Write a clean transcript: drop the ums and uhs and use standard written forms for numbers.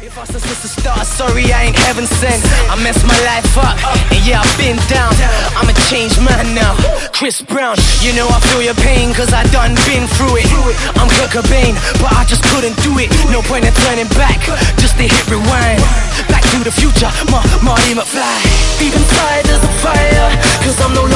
If I was supposed to start, sorry I ain't heaven sent. I messed my life up, and yeah, I've been down. I'm a changed man now, Chris Brown. You know I feel your pain, cause I done been through it. I'm Kurt Cobain, but I just couldn't do it. No point in turning back, just to hit rewind. Back to the future, Marty McFly. Deep inside there's a fire, cause I'm no